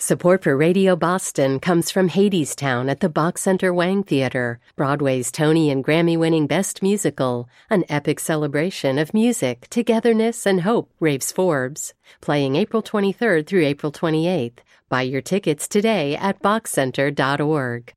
Support for Radio Boston comes from Hadestown at the Bach Center Wang Theater, Broadway's Tony and Grammy-winning Best Musical, an epic celebration of music, togetherness, and hope, raves Forbes. Playing April 23rd through April 28th. Buy your tickets today at bachcenter.org.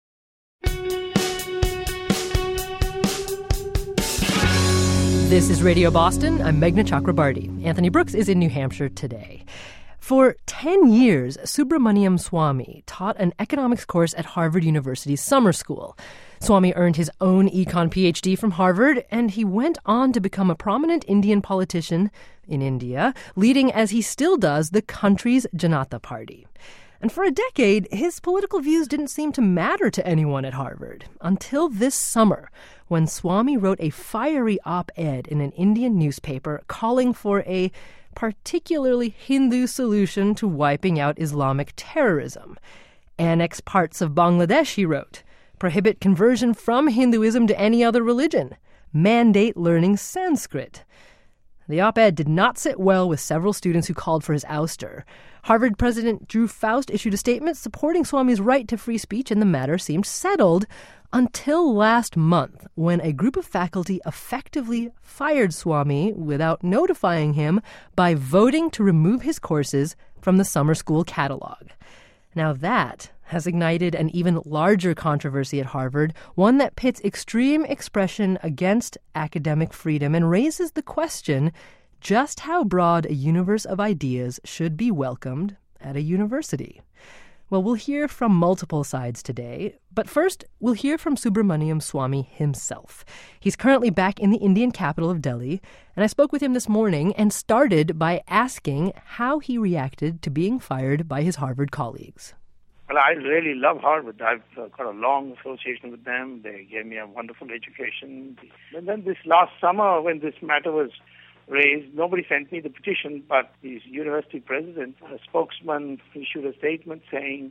This is Radio Boston. I'm Meghna Chakrabarty. Anthony Brooks is in New Hampshire today. For 10 years, Subramaniam Swamy taught an economics course at Harvard University's summer school. Swamy earned his own econ PhD from Harvard, and he went on to become a prominent Indian politician in India, leading, as he still does, the country's Janata Party. And for a decade, his political views didn't seem to matter to anyone at Harvard, until this summer, when Swamy wrote a fiery op-ed in an Indian newspaper calling for a particularly Hindu solution to wiping out Islamic terrorism. Annex parts of Bangladesh, he wrote. Prohibit conversion from Hinduism to any other religion. Mandate learning Sanskrit. The op-ed did not sit well with several students who called for his ouster. Harvard President Drew Faust issued a statement supporting Swamy's right to free speech, and the matter seemed settled until last month, when a group of faculty effectively fired Swamy without notifying him by voting to remove his courses from the summer school catalog. Now that has ignited an even larger controversy at Harvard, one that pits extreme expression against academic freedom and raises the question just how broad a universe of ideas should be welcomed at a university. Well, we'll hear from multiple sides today, but first, we'll hear from Subramaniam Swamy himself. He's currently back in the Indian capital of Delhi, and I spoke with him this morning and started by asking how he reacted to being fired by his Harvard colleagues. Well, I really love Harvard. I've got a long association with them. They gave me a wonderful education. And then this last summer, when this matter was raised, nobody sent me the petition, but the university president, a spokesman, issued a statement saying,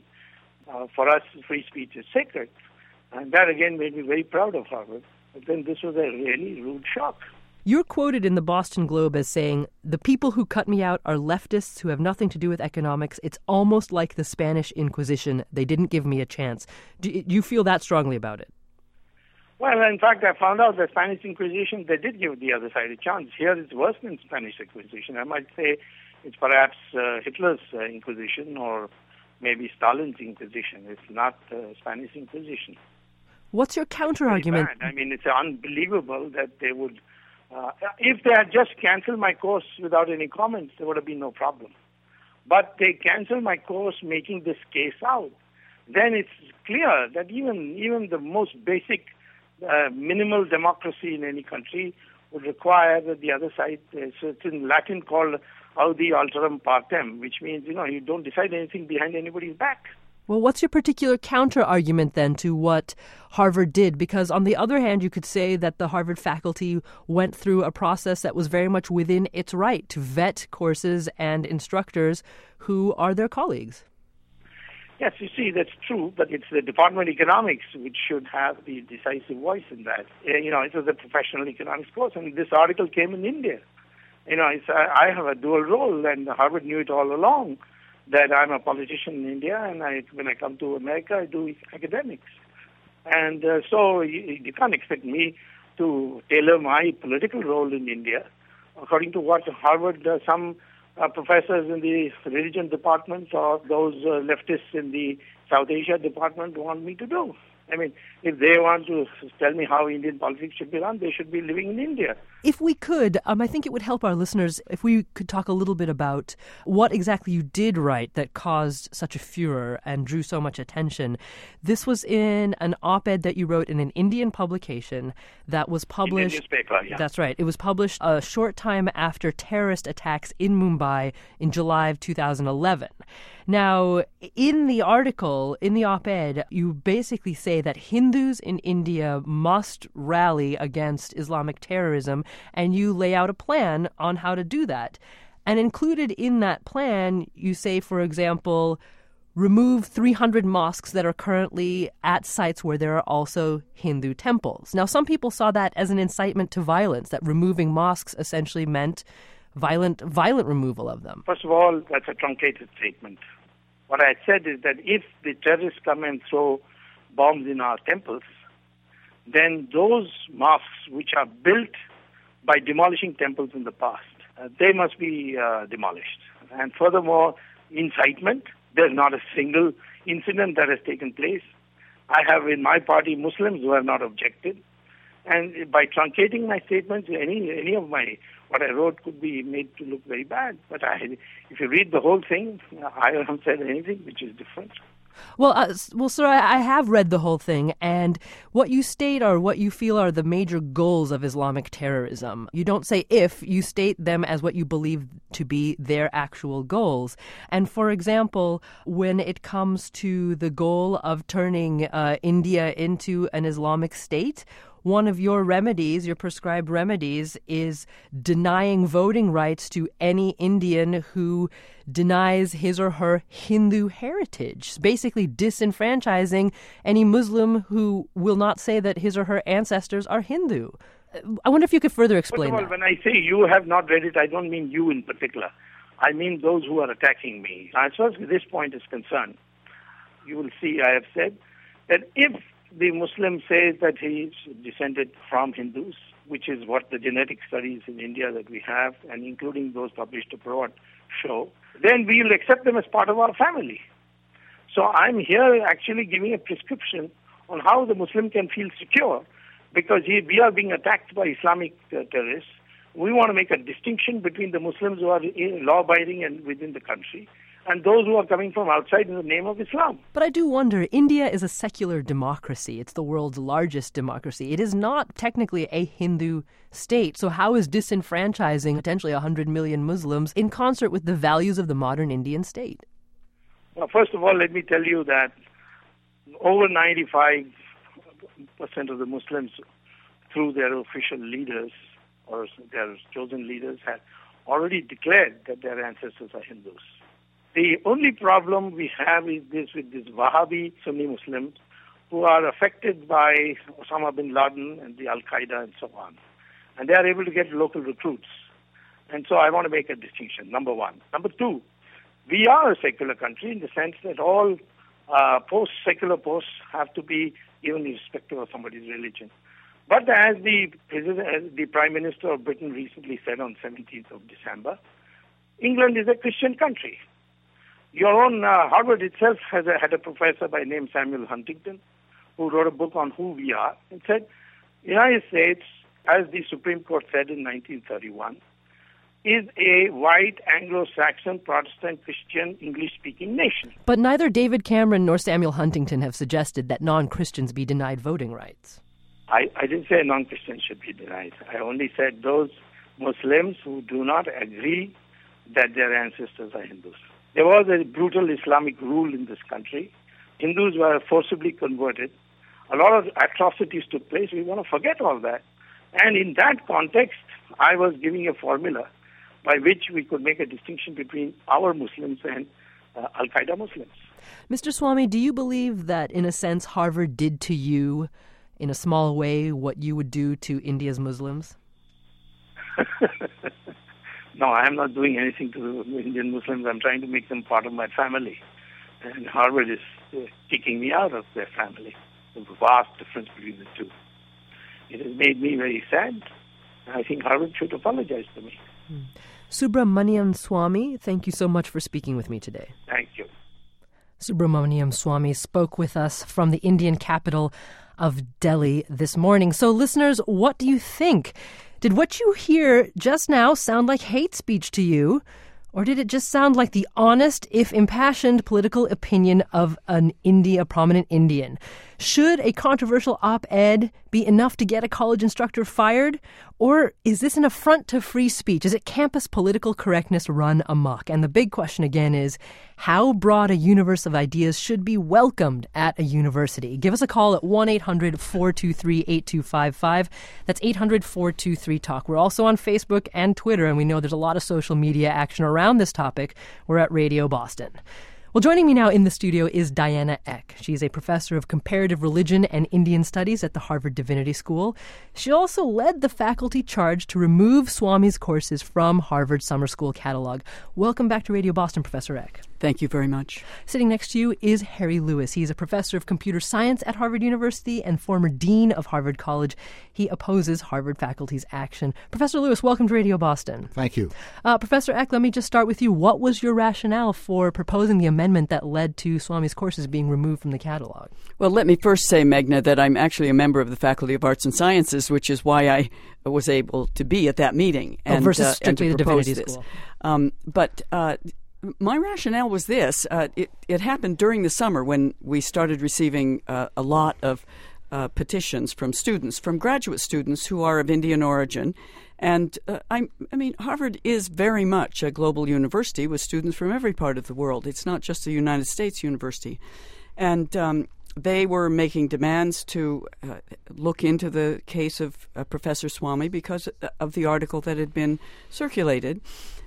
for us, free speech is sacred. And that, again, made me very proud of Harvard. But then this was a really rude shock. You're quoted in the Boston Globe as saying, the people who cut me out are leftists who have nothing to do with economics. It's almost like the Spanish Inquisition. They didn't give me a chance. Do you feel that strongly about it? Well, in fact, I found out the Spanish Inquisition, they did give the other side a chance. Here it's worse than Spanish Inquisition. I might say it's perhaps Hitler's Inquisition or maybe Stalin's Inquisition. It's not Spanish Inquisition. What's your counter-argument? I mean, it's unbelievable that they would... if they had just cancelled my course without any comments, there would have been no problem. But they cancelled my course making this case out. Then it's clear that even the most basic minimal democracy in any country would require that the other side, so it's in Latin called audi alteram partem, which means, you don't decide anything behind anybody's back. Well, what's your particular counter-argument then to what Harvard did? Because on the other hand, you could say that the Harvard faculty went through a process that was very much within its right to vet courses and instructors who are their colleagues. Yes, you see, that's true, but it's the Department of Economics which should have the decisive voice in that. It was a professional economics course, and this article came in India. I have a dual role, and Harvard knew it all along, that I'm a politician in India, and when I come to America, I do academics. And so you can't expect me to tailor my political role in India according to what Harvard, some professors in the religion department or those leftists in the South Asia department want me to do. I mean, if they want to tell me how Indian politics should be run, they should be living in India. If we could, I think it would help our listeners if we could talk a little bit about what exactly you did write that caused such a furor and drew so much attention. This was in an op-ed that you wrote in an Indian publication that was published... Indian newspaper, yeah. That's right. It was published a short time after terrorist attacks in Mumbai in July of 2011. Now, in the article, in the op-ed, you basically say that Hindus in India must rally against Islamic terrorism, and you lay out a plan on how to do that. And included in that plan, you say, for example, remove 300 mosques that are currently at sites where there are also Hindu temples. Now, some people saw that as an incitement to violence, that removing mosques essentially meant violent removal of them. First of all, that's a truncated statement. What I said is that if the terrorists come and throw bombs in our temples, then those mosques which are built by demolishing temples in the past, they must be demolished. And furthermore, incitement, there's not a single incident that has taken place. I have in my party Muslims who have not objected. And by truncating my statements, any of what I wrote could be made to look very bad. But if you read the whole thing, I haven't said anything which is different. Well, sir, I have read the whole thing, and what you state are what you feel are the major goals of Islamic terrorism. You don't say if, you state them as what you believe to be their actual goals. And for example, when it comes to the goal of turning India into an Islamic state, one of your remedies, your prescribed remedies, is denying voting rights to any Indian who denies his or her Hindu heritage, basically disenfranchising any Muslim who will not say that his or her ancestors are Hindu. I wonder if you could further explain that. First of all, that. When I say you have not read it, I don't mean you in particular. I mean those who are attacking me. As far as this point is concerned, you will see I have said that if the Muslim says that he is descended from Hindus, which is what the genetic studies in India that we have, and including those published abroad, show, then we will accept them as part of our family. So I'm here actually giving a prescription on how the Muslim can feel secure, because we are being attacked by Islamic terrorists. We want to make a distinction between the Muslims who are law-abiding and within the country, and those who are coming from outside in the name of Islam. But I do wonder, India is a secular democracy. It's the world's largest democracy. It is not technically a Hindu state. So how is disenfranchising potentially 100 million Muslims in concert with the values of the modern Indian state? Well, first of all, let me tell you that over 95% of the Muslims, through their official leaders or their chosen leaders, have already declared that their ancestors are Hindus. The only problem we have is with these Wahhabi Sunni Muslims who are affected by Osama bin Laden and the Al-Qaeda and so on. And they are able to get local recruits. And so I want to make a distinction, number one. Number two, we are a secular country in the sense that all secular posts have to be given irrespective of somebody's religion. But as the Prime Minister of Britain recently said on 17th of December, England is a Christian country. Your own Harvard itself had a professor by name Samuel Huntington who wrote a book on who we are and said, the United States, as the Supreme Court said in 1931, is a white Anglo-Saxon Protestant Christian English-speaking nation. But neither David Cameron nor Samuel Huntington have suggested that non-Christians be denied voting rights. I didn't say non-Christians should be denied. I only said those Muslims who do not agree that their ancestors are Hindus. There was a brutal Islamic rule in this country. Hindus were forcibly converted. A lot of atrocities took place. We want to forget all that. And in that context, I was giving a formula by which we could make a distinction between our Muslims and Al-Qaeda Muslims. Mr. Swamy, do you believe that, in a sense, Harvard did to you, in a small way, what you would do to India's Muslims? No, I am not doing anything to Indian Muslims. I'm trying to make them part of my family. And Harvard is kicking me out of their family. There's a vast difference between the two. It has made me very sad. I think Harvard should apologize to me. Subramaniam Swamy, thank you so much for speaking with me today. Thank you. Subramaniam Swamy spoke with us from the Indian capital of Delhi this morning. So listeners, what do you think? Did what you hear just now sound like hate speech to you? Or did it just sound like the honest, if impassioned, political opinion of a prominent Indian? Should a controversial op-ed be enough to get a college instructor fired? Or is this an affront to free speech? Is it campus political correctness run amok? And the big question again is, how broad a universe of ideas should be welcomed at a university? Give us a call at 1-800-423-8255. That's 800-423-TALK. We're also on Facebook and Twitter, and we know there's a lot of social media action around this topic. We're at Radio Boston. Well, joining me now in the studio is Diana Eck. She's a professor of comparative religion and Indian studies at the Harvard Divinity School. She also led the faculty charge to remove Swami's courses from Harvard Summer School catalog. Welcome back to Radio Boston, Professor Eck. Thank you very much. Sitting next to you is Harry Lewis. He's a professor of computer science at Harvard University and former dean of Harvard College. He opposes Harvard faculty's action. Professor Lewis, welcome to Radio Boston. Thank you. Professor Eck, let me just start with you. What was your rationale for proposing the amendment that led to Swami's courses being removed from the catalog? Well, let me first say, Meghna, that I'm actually a member of the Faculty of Arts and Sciences, which is why I was able to be at that meeting. Versus strictly the Divinity School. But my rationale was this. It happened during the summer when we started receiving a lot of petitions from students, from graduate students who are of Indian origin. And I mean, Harvard is very much a global university with students from every part of the world. It's not just a United States university. And they were making demands to look into the case of Professor Swami because of the article that had been circulated.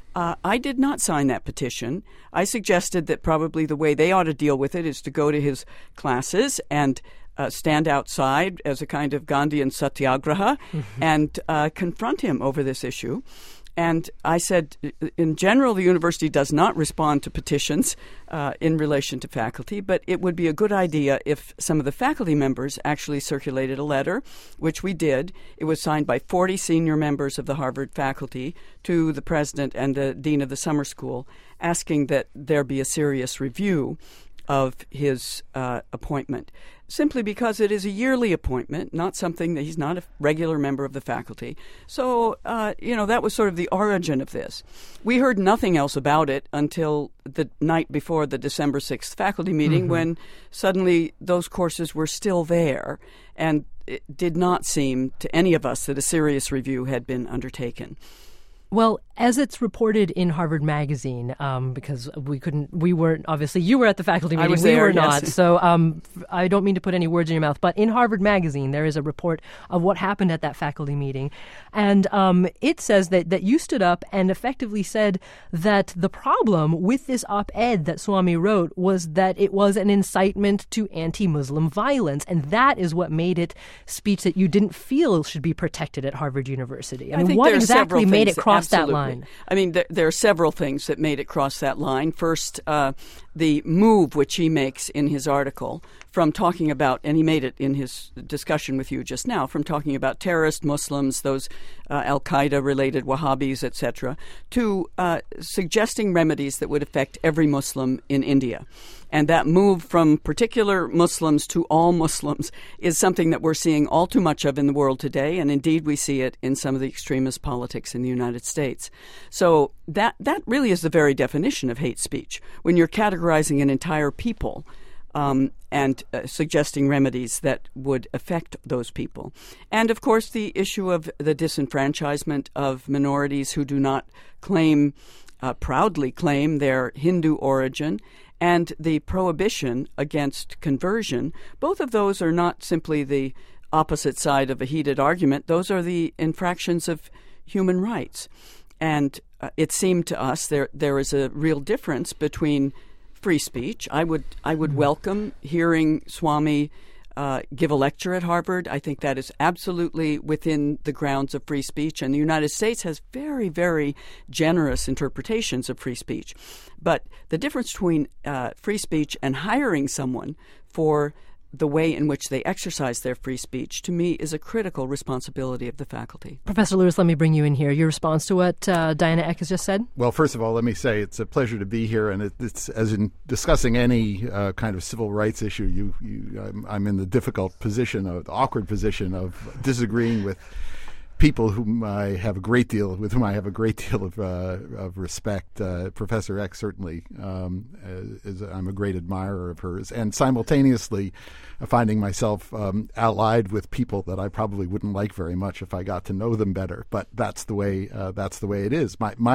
I did not sign that petition. I suggested that probably the way they ought to deal with it is to go to his classes and stand outside as a kind of Gandhian satyagraha and confront him over this issue. And I said, in general, the university does not respond to petitions in relation to faculty, but it would be a good idea if some of the faculty members actually circulated a letter, which we did. It was signed by 40 senior members of the Harvard faculty to the president and the dean of the summer school, asking that there be a serious review of his appointment, simply because it is a yearly appointment, not something that he's not a regular member of the faculty. So, that was sort of the origin of this. We heard nothing else about it until the night before the December 6th faculty meeting when suddenly those courses were still there, and it did not seem to any of us that a serious review had been undertaken. Well, as it's reported in Harvard Magazine, because we weren't, obviously, you were at the faculty meeting, I was there, we were yes. not, so I don't mean to put any words in your mouth, but in Harvard Magazine, there is a report of what happened at that faculty meeting, and it says that you stood up and effectively said that the problem with this op-ed that Swami wrote was that it was an incitement to anti-Muslim violence, and that is what made it speech that you didn't feel should be protected at Harvard University. I mean, what exactly made it cross that line? I mean, there are several things that made it cross that line. First, the move which he makes in his article from talking about, and he made it in his discussion with you just now, from talking about terrorist Muslims, those al-Qaeda-related Wahhabis, etc., to suggesting remedies that would affect every Muslim in India. And that move from particular Muslims to all Muslims is something that we're seeing all too much of in the world today, and indeed we see it in some of the extremist politics in the United States. So that really is the very definition of hate speech, when you're categorizing an entire people and suggesting remedies that would affect those people. And, of course, the issue of the disenfranchisement of minorities who do not proudly claim their Hindu origin, and the prohibition against conversion. Both of those are not simply the opposite side of a heated argument. Those are the infractions of human rights. And it seemed to us there is a real difference between free speech. I would welcome hearing Swami give a lecture at Harvard. I think that is absolutely within the grounds of free speech, and the United States has very, very generous interpretations of free speech. But the difference between free speech and hiring someone for the way in which they exercise their free speech, to me, is a critical responsibility of the faculty. Professor Lewis, let me bring you in here. Your response to what Diana Eck has just said? Well, first of all, let me say it's a pleasure to be here, and it's as in discussing any kind of civil rights issue, I'm in the difficult position, the awkward position of disagreeing with people with whom I have a great deal of respect. Professor Eck certainly I'm a great admirer of hers, and simultaneously finding myself allied with people that I probably wouldn't like very much if I got to know them better. But that's the way it is.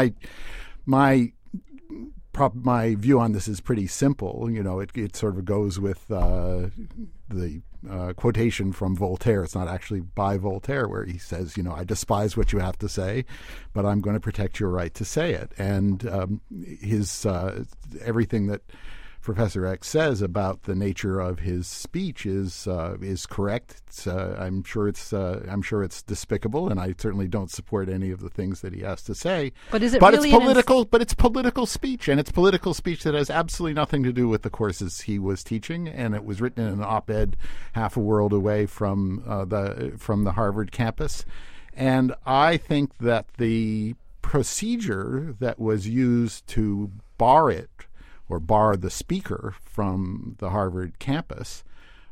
My view on this is pretty simple. It sort of goes with the quotation from Voltaire. It's not actually by Voltaire, where he says, I despise what you have to say, but I'm going to protect your right to say it. And his everything that Professor Eck says about the nature of his speech is correct. I'm sure it's despicable, and I certainly don't support any of the things that he has to say. But is it but really it's political? But it's political speech, and it's political speech that has absolutely nothing to do with the courses he was teaching. And it was written in an op-ed half a world away from the Harvard campus. And I think that the procedure that was used to bar it, or bar the speaker from the Harvard campus,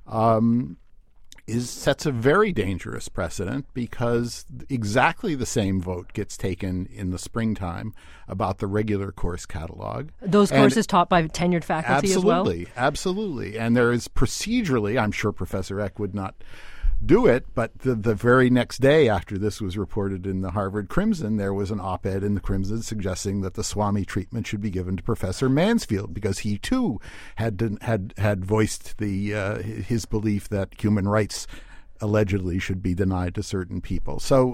sets a very dangerous precedent, because exactly the same vote gets taken in the springtime about the regular course catalog. Those courses taught by tenured faculty as well? Absolutely. And there is procedurally, I'm sure Professor Eck would not do it, but the very next day after this was reported in the Harvard Crimson, there was an op-ed in the Crimson suggesting that the Swami treatment should be given to Professor Mansfield, because he too had voiced his belief that human rights allegedly should be denied to certain people. So,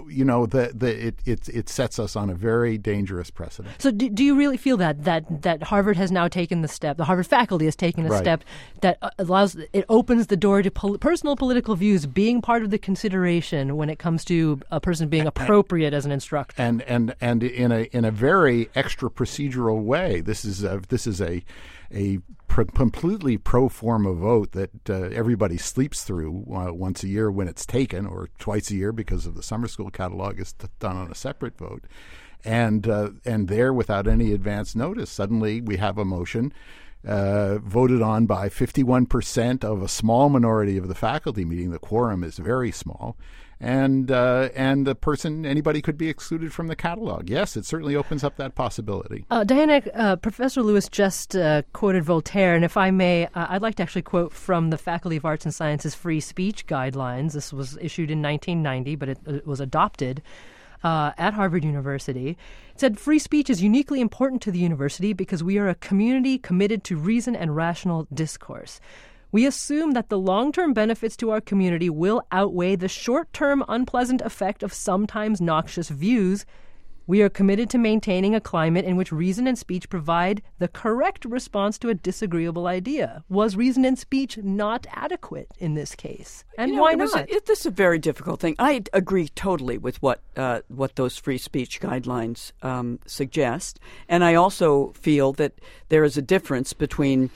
it sets us on a very dangerous precedent. So do you really feel that Harvard has now taken the step, the Harvard faculty has taken a step that opens the door to personal political views being part of the consideration when it comes to a person being appropriate as an instructor? And in a very extra procedural way. This is a completely pro forma vote that everybody sleeps through once a year when it's taken, or twice a year because of the summer school catalog is done on a separate vote. And there, without any advance notice, suddenly we have a motion voted on by 51% of a small minority of the faculty, meaning the quorum is very small. And anybody could be excluded from the catalog. Yes, it certainly opens up that possibility. Diana, Professor Lewis just quoted Voltaire, and if I may, I'd like to actually quote from the Faculty of Arts and Sciences Free Speech Guidelines. This was issued in 1990, but it was adopted at Harvard University. It said, "Free speech is uniquely important to the university because we are a community committed to reason and rational discourse. We assume that the long-term benefits to our community will outweigh the short-term unpleasant effect of sometimes noxious views. We are committed to maintaining a climate in which reason and speech provide the correct response to a disagreeable idea." Was reason and speech not adequate in this case? And why not? This is a very difficult thing. I agree totally with what those free speech guidelines suggest. And I also feel that there is a difference between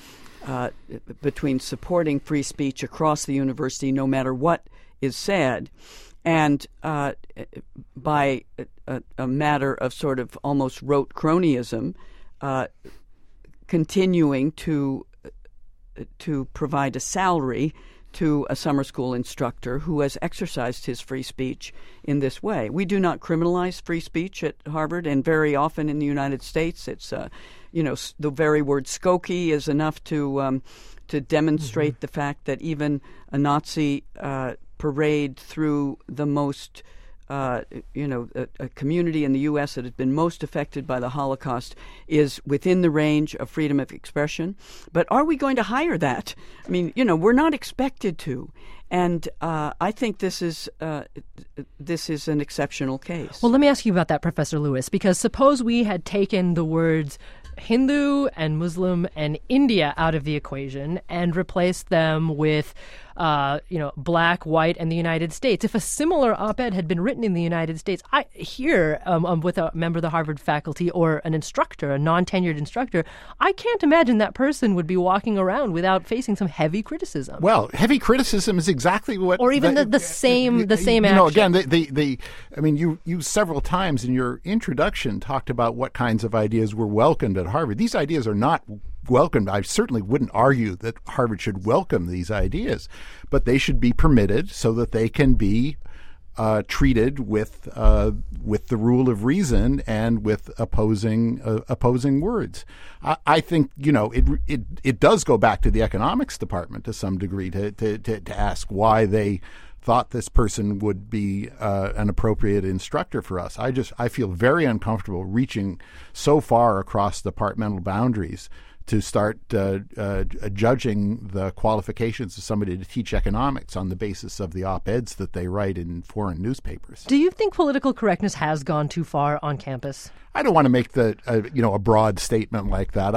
supporting free speech across the university, no matter what is said, and by a matter of sort of almost rote cronyism, continuing to provide a salary to a summer school instructor who has exercised his free speech in this way. We do not criminalize free speech at Harvard, and very often in the United States, it's the very word Skokie is enough to demonstrate the fact that even a Nazi parade through the most a community in the U.S. that has been most affected by the Holocaust is within the range of freedom of expression. But are we going to hire that? I mean, we're not expected to. And I think this is an exceptional case. Well, let me ask you about that, Professor Lewis, because suppose we had taken the words Hindu and Muslim and India out of the equation and replaced them with black, white, and the United States. If a similar op-ed had been written in the United States, with a member of the Harvard faculty or an instructor, a non-tenured instructor, I can't imagine that person would be walking around without facing some heavy criticism. Well, heavy criticism is exactly what, or even the same action. Again, you several times in your introduction talked about what kinds of ideas were welcomed at Harvard. These ideas are not welcomed. I certainly wouldn't argue that Harvard should welcome these ideas, but they should be permitted so that they can be treated with the rule of reason and with opposing words. I think it does go back to the economics department to some degree to ask why they thought this person would be an appropriate instructor for us. I feel very uncomfortable reaching so far across departmental boundaries to start judging the qualifications of somebody to teach economics on the basis of the op-eds that they write in foreign newspapers. Do you think political correctness has gone too far on campus? I don't want to make a broad statement like that.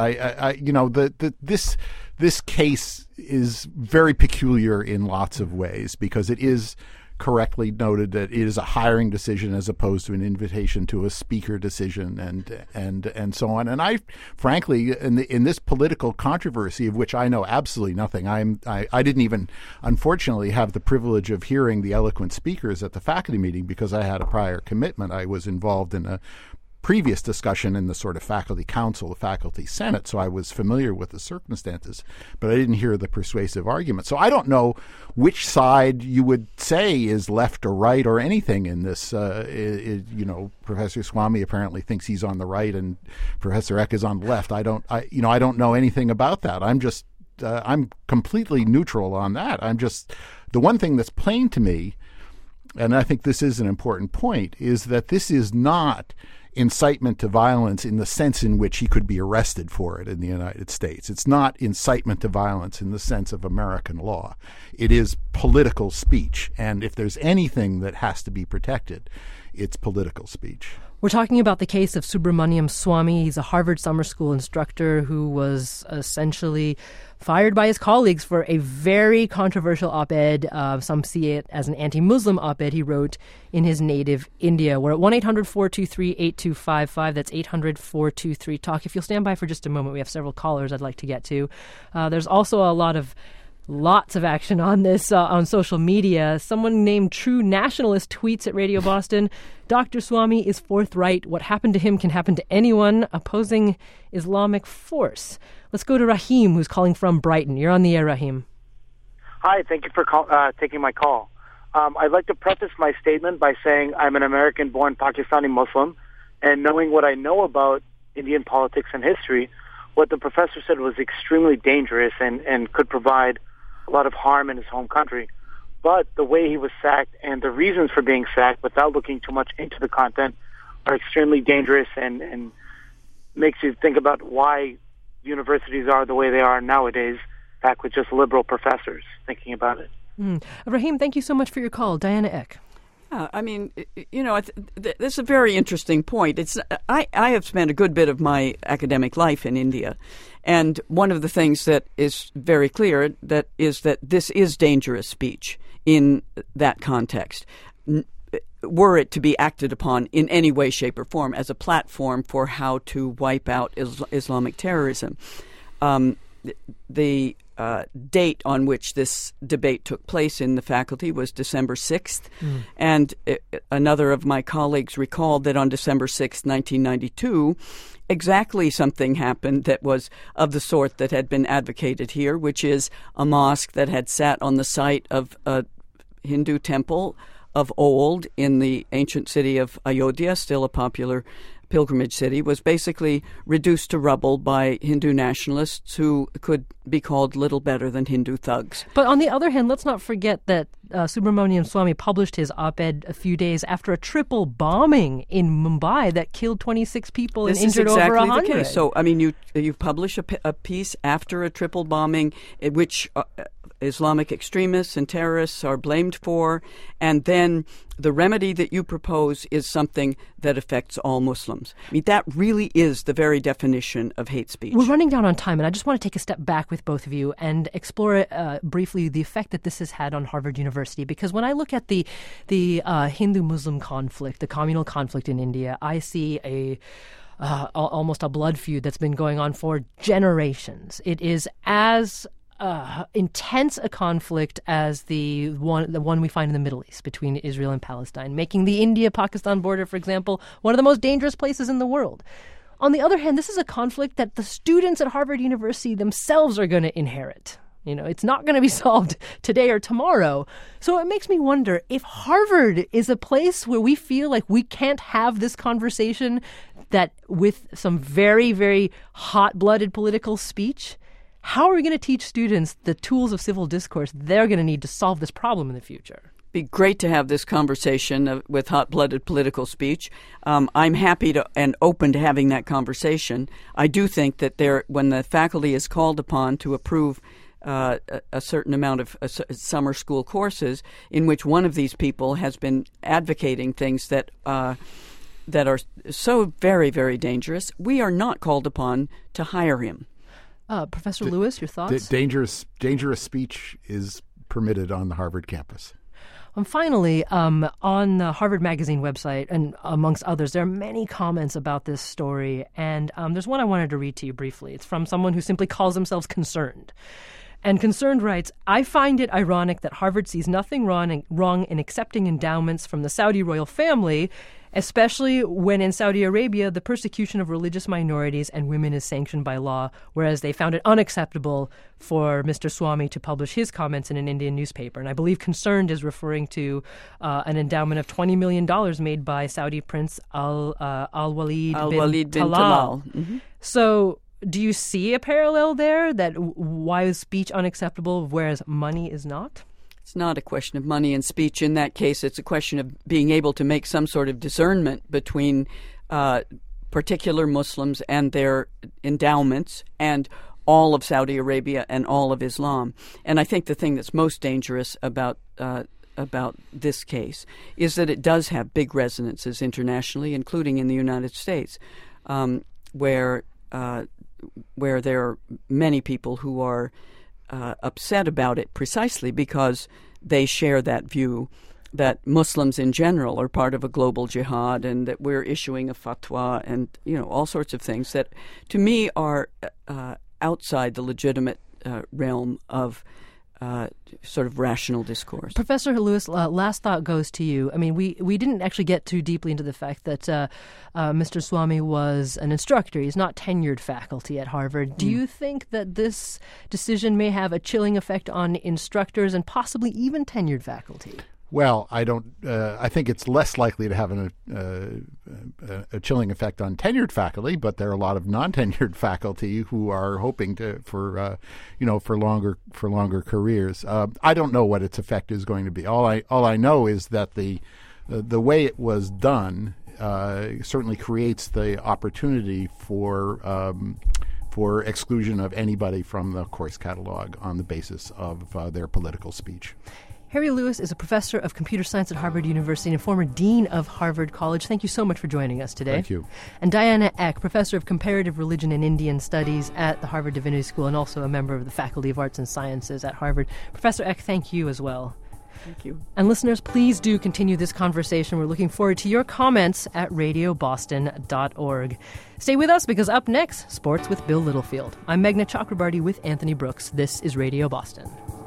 This case is very peculiar in lots of ways because it is correctly noted that it is a hiring decision as opposed to an invitation to a speaker decision and so on. And I, frankly, in this political controversy of which I know absolutely nothing, I didn't even, unfortunately, have the privilege of hearing the eloquent speakers at the faculty meeting because I had a prior commitment. I was involved in a previous discussion in the sort of faculty council, the faculty senate, so I was familiar with the circumstances, but I didn't hear the persuasive argument. So I don't know which side you would say is left or right or anything in this. Professor Swamy apparently thinks he's on the right, and Professor Eck is on the left. I don't know anything about that. I'm completely neutral on that. The one thing that's plain to me, and I think this is an important point, is that this is not incitement to violence in the sense in which he could be arrested for it in the United States. It's not incitement to violence in the sense of American law. It is political speech. And if there's anything that has to be protected, it's political speech. We're talking about the case of Subramaniam Swamy. He's a Harvard summer school instructor who was essentially fired by his colleagues for a very controversial op-ed. Some see it as an anti-Muslim op-ed he wrote in his native India. We're at 1-800-423-8255. That's 800-423-TALK. If you'll stand by for just a moment, we have several callers I'd like to get to. There's also lots of action on this on social media. Someone named True Nationalist tweets at Radio Boston, Dr. Swamy is forthright. What happened to him can happen to anyone opposing Islamic force. Let's go to Rahim, who's calling from Brighton. You're on the air, Rahim. Hi, thank you for taking my call. I'd like to preface my statement by saying I'm an American-born Pakistani Muslim, and knowing what I know about Indian politics and history, what the professor said was extremely dangerous and could provide a lot of harm in his home country. But the way he was sacked and the reasons for being sacked, without looking too much into the content, are extremely dangerous and makes you think about why universities are the way they are nowadays, back with just liberal professors thinking about it. Rahim, thank you so much for your call. Diana Eck. This is a very interesting point. I have spent a good bit of my academic life in India, and one of the things that is very clear is that this is dangerous speech in that context. Were it to be acted upon in any way, shape, or form as a platform for how to wipe out Islamic terrorism. The date on which this debate took place in the faculty was December 6th. And another of my colleagues recalled that on December 6th, 1992, exactly something happened that was of the sort that had been advocated here, which is a mosque that had sat on the site of a Hindu temple of old in the ancient city of Ayodhya, still a popular pilgrimage city, was basically reduced to rubble by Hindu nationalists who could be called little better than Hindu thugs. But on the other hand, let's not forget that Subramaniam Swamy published his op-ed a few days after a triple bombing in Mumbai that killed 26 people and injured over 100. This is exactly the case. So, I mean, you publish a piece after a triple bombing, which Islamic extremists and terrorists are blamed for, and then the remedy that you propose is something that affects all Muslims. I mean, that really is the very definition of hate speech. We're running down on time, and I just want to take a step back with both of you and explore briefly the effect that this has had on Harvard University. Because when I look at the Hindu-Muslim conflict, the communal conflict in India, I see almost a blood feud that's been going on for generations. It is as intense a conflict as the one we find in the Middle East between Israel and Palestine, making the India-Pakistan border, for example, one of the most dangerous places in the world. On the other hand, this is a conflict that the students at Harvard University themselves are going to inherit. You know, it's not going to be solved today or tomorrow. So it makes me wonder if Harvard is a place where we feel like we can't have this conversation, that with some very, very hot-blooded political speech, how are we going to teach students the tools of civil discourse they're going to need to solve this problem in the future? be great to have this conversation with hot-blooded political speech. I'm happy to and open to having that conversation. I do think that when the faculty is called upon to approve a certain amount of summer school courses in which one of these people has been advocating things that are so very, very dangerous, we are not called upon to hire him. Professor Lewis, your thoughts? Dangerous speech is permitted on the Harvard campus. And finally, on the Harvard Magazine website, and amongst others, there are many comments about this story. And there's one I wanted to read to you briefly. It's from someone who simply calls themselves Concerned. And Concerned writes, I find it ironic that Harvard sees nothing wrong in accepting endowments from the Saudi royal family, especially when in Saudi Arabia the persecution of religious minorities and women is sanctioned by law, whereas they found it unacceptable for Mr. Swamy to publish his comments in an Indian newspaper. And I believe Concerned is referring to an endowment of $20 million made by Saudi Prince Al-Walid bin Talal. Mm-hmm. So do you see a parallel there, that why is speech unacceptable whereas money is not? It's not a question of money and speech. In that case, it's a question of being able to make some sort of discernment between particular Muslims and their endowments and all of Saudi Arabia and all of Islam. And I think the thing that's most dangerous about this case is that it does have big resonances internationally, including in the United States, where there are many people who are upset about it precisely because they share that view that Muslims in general are part of a global jihad and that we're issuing a fatwa and, all sorts of things that, to me, are outside the legitimate realm of sort of rational discourse. Professor Lewis, last thought goes to you. I mean, we didn't actually get too deeply into the fact that Mr. Swamy was an instructor. He's not tenured faculty at Harvard. Do you think that this decision may have a chilling effect on instructors and possibly even tenured faculty? Well, I don't. I think it's less likely to have a chilling effect on tenured faculty, but there are a lot of non-tenured faculty who are hoping for longer careers. I don't know what its effect is going to be. All I know is that the way it was done certainly creates the opportunity for exclusion of anybody from the course catalog on the basis of their political speech. Harry Lewis is a professor of computer science at Harvard University and a former dean of Harvard College. Thank you so much for joining us today. Thank you. And Diana Eck, professor of comparative religion and Indian studies at the Harvard Divinity School and also a member of the Faculty of Arts and Sciences at Harvard. Professor Eck, thank you as well. Thank you. And listeners, please do continue this conversation. We're looking forward to your comments at radioboston.org. Stay with us because up next, sports with Bill Littlefield. I'm Meghna Chakrabarty with Anthony Brooks. This is Radio Boston.